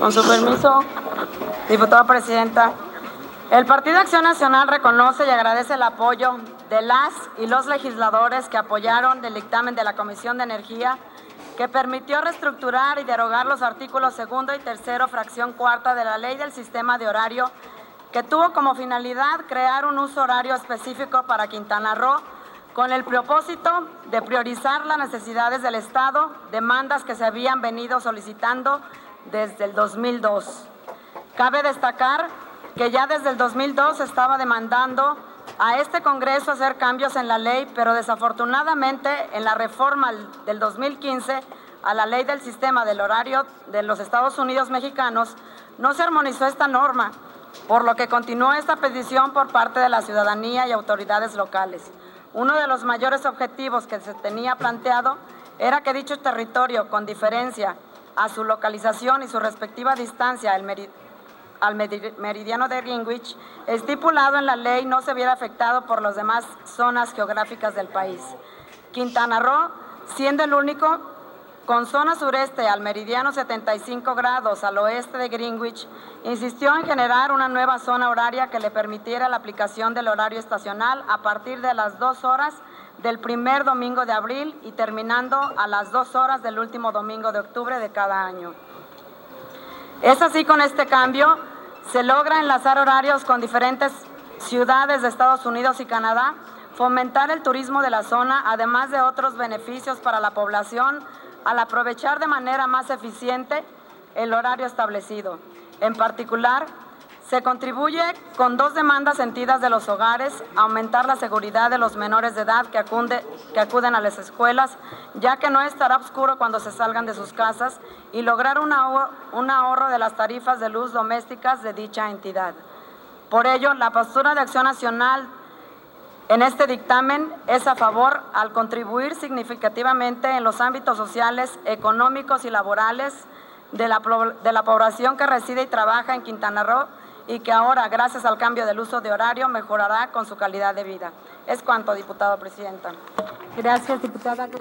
Con su permiso, diputada presidenta. El Partido Acción Nacional reconoce y agradece el apoyo de las y los legisladores que apoyaron el dictamen de la Comisión de Energía que permitió reestructurar y derogar los artículos 2 y 3, fracción 4 de la Ley del Sistema de Horario, que tuvo como finalidad crear un uso horario específico para Quintana Roo con el propósito de priorizar las necesidades del Estado, demandas que se habían venido solicitando desde el 2002. Cabe destacar que ya desde el 2002 se estaba demandando a este Congreso hacer cambios en la ley, pero desafortunadamente en la reforma del 2015 a la Ley del Sistema del Horario de los Estados Unidos Mexicanos no se armonizó esta norma, por lo que continuó esta petición por parte de la ciudadanía y autoridades locales. Uno de los mayores objetivos que se tenía planteado era que dicho territorio, con diferencia a su localización y su respectiva distancia al meridiano de Greenwich, estipulado en la ley, no se viera afectado por las demás zonas geográficas del país. Quintana Roo, siendo el único con zona sureste al meridiano 75 grados al oeste de Greenwich, insistió en generar una nueva zona horaria que le permitiera la aplicación del horario estacional a partir de las 2 horas del primer domingo de abril y terminando a las 2 horas del último domingo de octubre de cada año. Es así, con este cambio se logra enlazar horarios con diferentes ciudades de Estados Unidos y Canadá, fomentar el turismo de la zona, además de otros beneficios para la población al aprovechar de manera más eficiente el horario establecido. En particular, se contribuye con 2 demandas sentidas de los hogares: aumentar la seguridad de los menores de edad que acuden a las escuelas, ya que no estará oscuro cuando se salgan de sus casas, y lograr un ahorro de las tarifas de luz domésticas de dicha entidad. Por ello, la postura de Acción Nacional en este dictamen es a favor al contribuir significativamente en los ámbitos sociales, económicos y laborales de la población que reside y trabaja en Quintana Roo, y que ahora, gracias al cambio del uso de horario, mejorará con su calidad de vida. Es cuanto, diputada presidenta. Gracias, diputada.